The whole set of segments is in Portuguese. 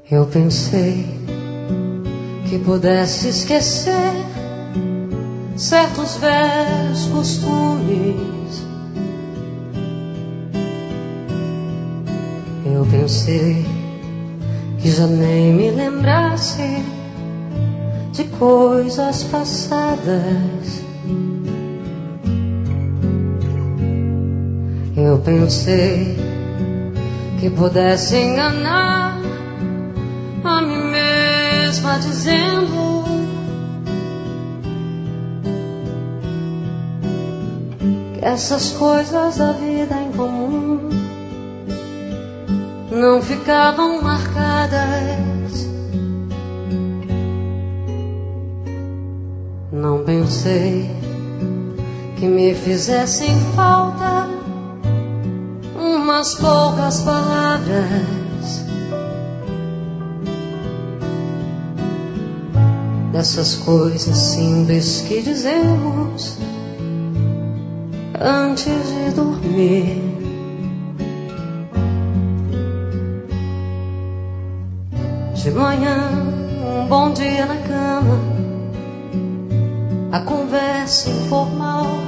Eu pensei que pudesse esquecer certos velhos costumes. Eu pensei que já nem me lembrasse de coisas passadas. Eu pensei que pudesse enganar a mim mesma dizendo que essas coisas da vida em comum não ficavam marcadas. Não pensei que me fizessem falta umas poucas palavras, dessas coisas simples que dizemos antes de dormir. De manhã, um bom dia na cama, a conversa informal,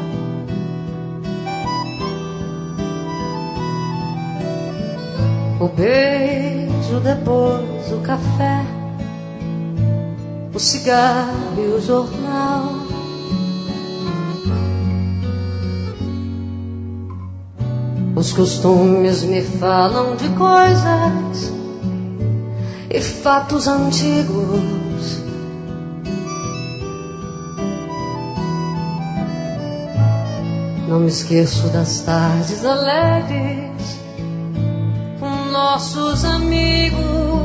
o beijo, depois o café, o cigarro e o jornal. Os costumes me falam de coisas e fatos antigos. Não me esqueço das tardes alegres com nossos amigos.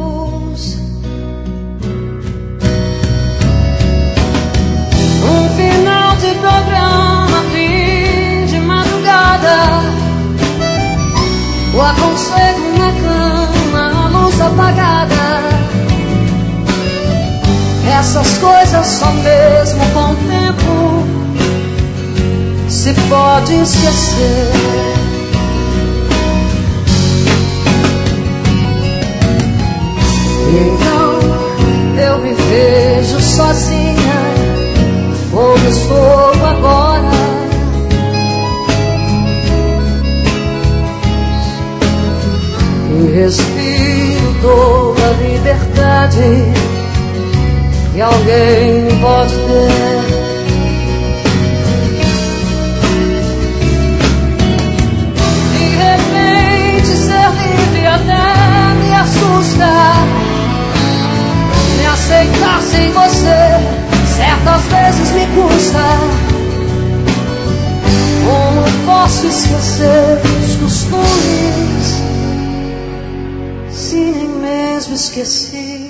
Um final de programa, fim de madrugada, o aconchego na cama, a luz apagada. Essas coisas só mesmo com o tempo se pode esquecer. Então eu me vejo sozinha, como estou agora. E respiro toda a liberdade que alguém pode ter. Até me assusta me aceitar sem você, certas vezes me custa. Como posso esquecer os costumes se nem mesmo esqueci?